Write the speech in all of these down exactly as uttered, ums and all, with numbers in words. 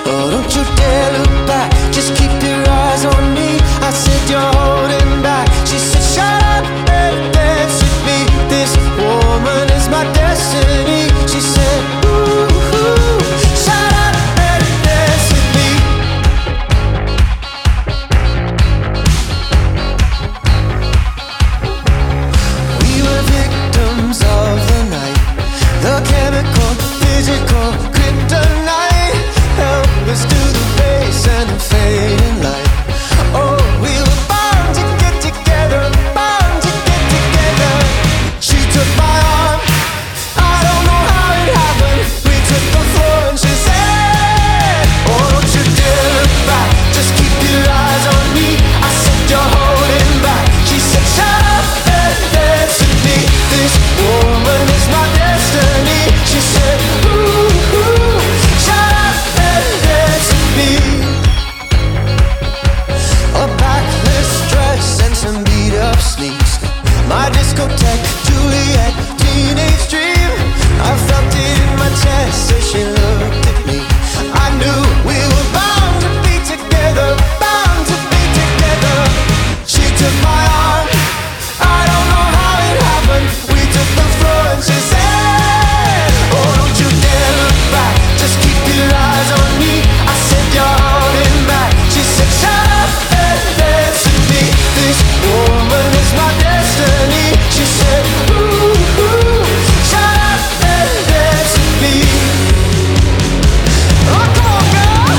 Oh, don't you dare look back, just keep your eyes on me. I said you're holding back. She said shut up and dance with me. This woman is my destiny. She said ooh, ooh, shut up and dance with me. We were victims of the night, the chemical, physical, kryptonite. Help us to the base and the fading light. Oh, we were bound to get together, bound to get together. She took my arm, I don't know how it happened. We took the floor and she said, oh, don't you dare look back, just keep your eyes on me. I said you're holding back. She said shut up and dance with me. This woman is my destiny. She said ooh, ooh, shut up and dance with me. A backless dress and some beat up sneaks. My discotheque, Juliet, teenage dream. I felt it in my chest as she looked at me. I knew we were bound to be together, bound to be together. She took my arm, I don't know how it happened. We took the floor and she said, oh, don't you dare look back, just keep your eyes on me. I said you're holding back. She said shut up and dance with me. This woman is my destiny. She said ooh, ooh, shut up and dance with me. Oh, come on, girl.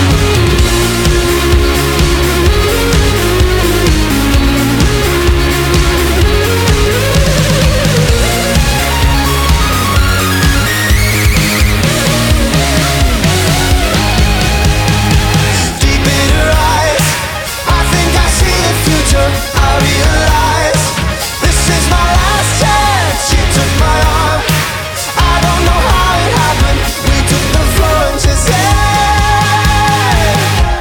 Deep in her eyes, I think I see the future. I realize this is my last chance. She took my arm, I don't know how it happened. We took the floor and she said,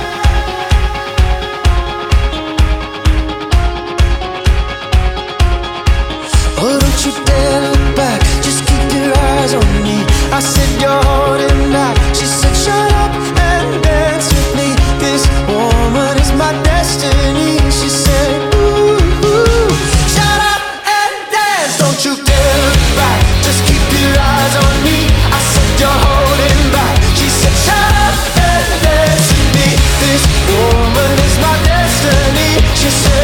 oh, don't you dare look back, just keep your eyes on me. I said you're holding back. She said shut up and dance with me. This woman is my destiny. She said ooh, ooh, shut up and dance. Don't you dare look back, just keep your eyes on me. I said you're holding back. She said shut up and dance with me. This woman is my destiny. She said